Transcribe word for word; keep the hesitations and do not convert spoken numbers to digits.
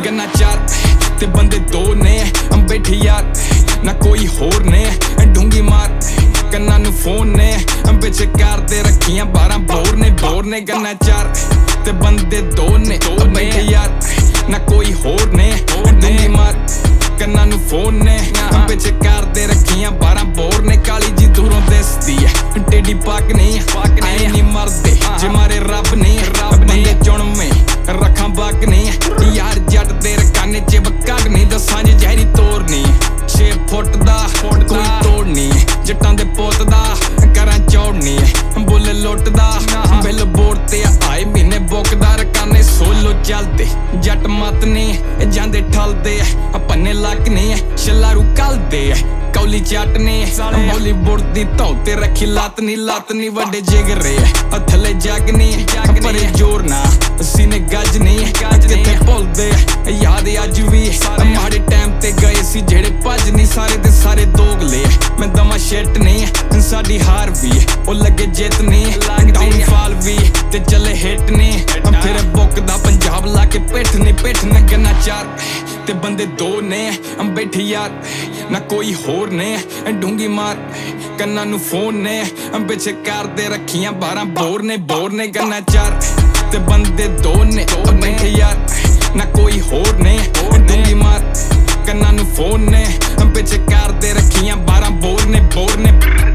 गन्ना चार ते बंदे दो ने बैठे यार ना कोई होर ने ढूंगी मार कन्ना नू फोन ने पिछे करदे रखियां बारह बोर ने बोर ने गन्ना चार ते बंदे दो ने बैठे यार ना कोई होर ने ढूंगी मार कन्ना नू फोन ने पिछे करदे रखियां बारह बोर ने काली जी दूरों दिसदी है टेढ़ी पग नहीं ऐ नहीं मरदे जे मारे रब नहीं बंदे चुनवे रखां बग नहीं यार जट दे रकाने च बकड़ नहीं दसां जे जहरी तोर नहीं छे फुट दा कोई तोड़ नहीं जट्टां दे पुत दा करां चौड़ नहीं बुल लुटदा बिल बोर्ड ते आए महीने बुकदा रकाने सोलो चलदे जट मत नहीं जांदे ठलदे पन्ने लक नहीं छलारू कलदे कौली चटने बॉलीवुड दी धौते रखी लत नी लत नी वड्डे जिगरे थले जग नी परे जोर ना सीने गज नी किथे भुलदे याद अज भी माड़े टाइम ते गए सी जेड़े भज नी सारे दे सारे दोगले मैं दमा शिट नहीं साडी हार भी ओ लगे जित नी डाउनफॉल भी ते चले हिट नी फिर बुकदा पंजाब लाके पिठ नी पिठ ने गन्ना चार ते बंदे दो ने बैठे यार ना कोई होर ने ढूंगी मार कन्ना नू फोन ने पिछे करदे रखियां बारह बोर ने बोर ने गन्ना चार ते बंदे दो ने बैठे यार ना कोई होर ने ढूंगी मार कन्ना नू फोन ने पिछे करदे रखियां बारह बोर ने बोर ने